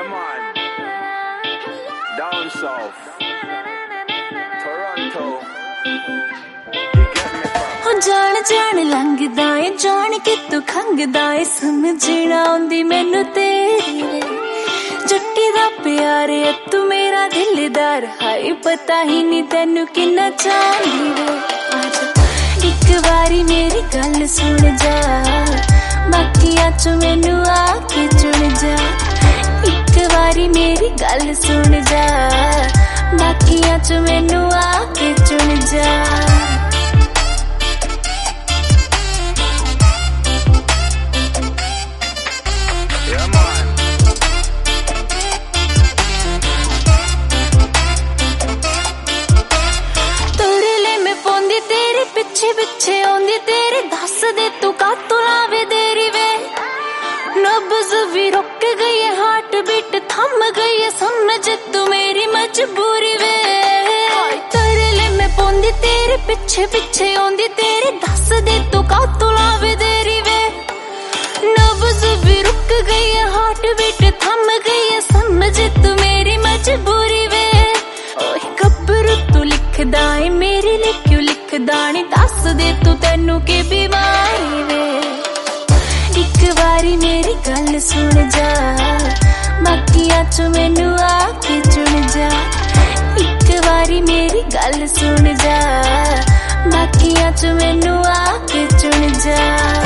Yeah, man. Down south. Toronto. You get me, fam? जान जान लंघदा ए जान के तू खंघदा ए समझना आउंदी मैनू तेरी वे जट्टी दा प्यार है तू मेरा दिलदार हाय पता ही नहीं तेनू किन्ना चाहदी वे आजा एक बारी मेरी गल सुन जा बाकियां च मैनू आके चुन जा एक बारी मेरी गल सुन जा बाकियां च मैनू आके चुन जा पिछे आंदी तेरे दस दे तू कातों लावे देरी वे नब्ज भी रुक गई है हार्ट बीट थम गई है सुन जे तू मेरी मजबूरी वे तरले में पौंदी तेरे पिछे पिछे आंदी तेरे दस दे तू कातों लावे देरी वे नब्ज भी रुक गई है हार्ट बीट थम गई है सुन जे तू मेरी मजबूरी वे ओए कब्र तू लिखदा है मेरे लिए क्यों लिखदा नहीं दस दे तू तेनू के बीमारी वे एक बारी मेरी गल सुन जा बाकियां च मैनू आके चुन जा एक बारी मेरी गल सुन जा बाकियां च मैनू आके चुन जा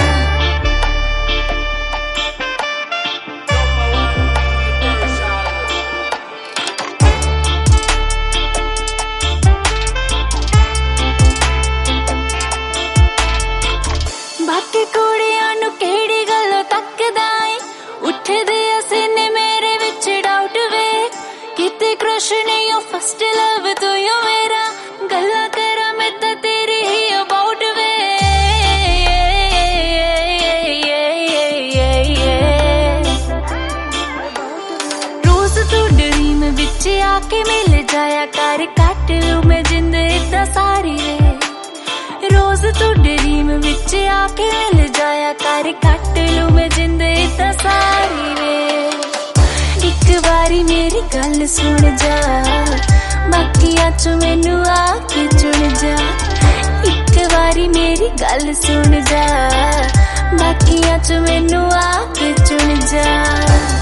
बाकी कुड़ियां नू केड़ी गल्लों तकदा ऐ उठदे सीने मेरे विच डाउट वे किते क्रश नहीं ओ फर्स्ट लव तू यो मेरा गल्ला करा मैं तां तेरी ही अबाउट वे रोज तू ड्रीम विच आके मिल जाया कर कट लूं मैं जिंद इदा सारी वे रोज तू ड्रीम विच आके मिल जाया कर कट लूं मैं जिंद इदा सारी वे एक बारी मेरी गल सुन जा बाकियां च मैनू आके चुन जा एक बारी मेरी गल सुन जा बाकियां च मैनू आके चुन जा